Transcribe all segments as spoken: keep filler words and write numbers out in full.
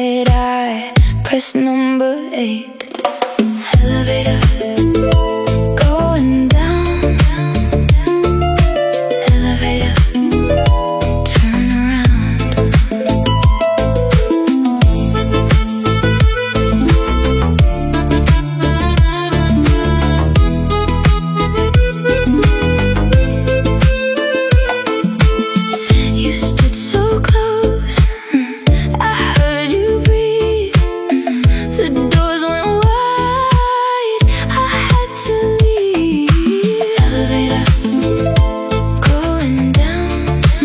inside, I press number eight. Elevator, going down. Elevator, turn around. You stood so close, I heard you breathe. The doors went wide, I had to leave. Elevator, going down.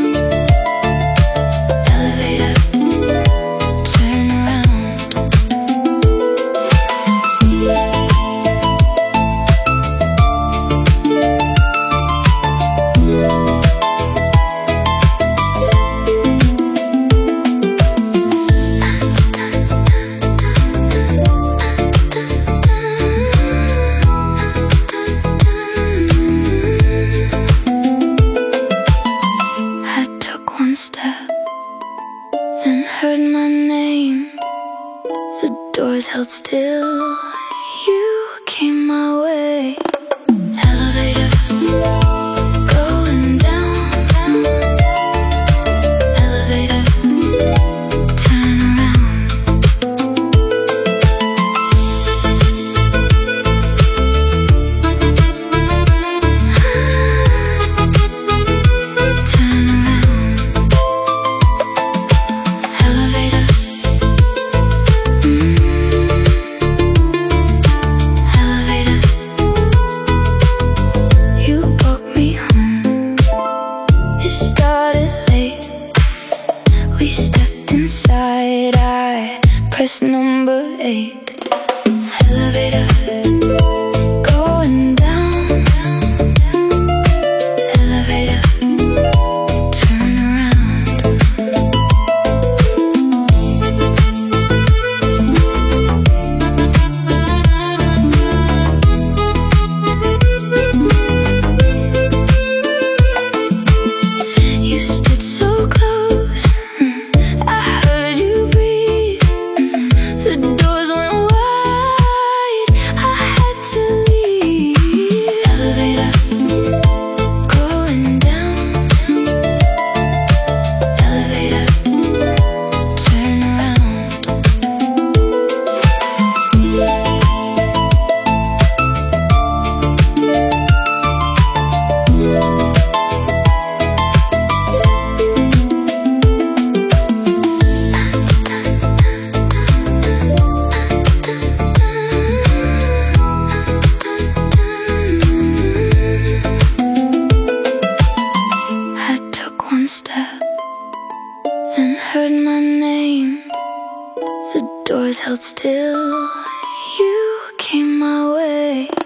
Elevator, turn around. I took one step, then heard my name. The doors held still, you came my way. Elevator, going down. Elevator, turn around. Turn around. Elevator, mm. Elevator, you walked me home. It started late. We stepped inside, I pressed number eight. Elevator, going down. Elevator, turn around. You stood so close, I heard you breathe. The doors went wide, I had to leave. Elevator, going down. Elevator, turn around. I took one step, then heard my name. The doors held still, you came my way.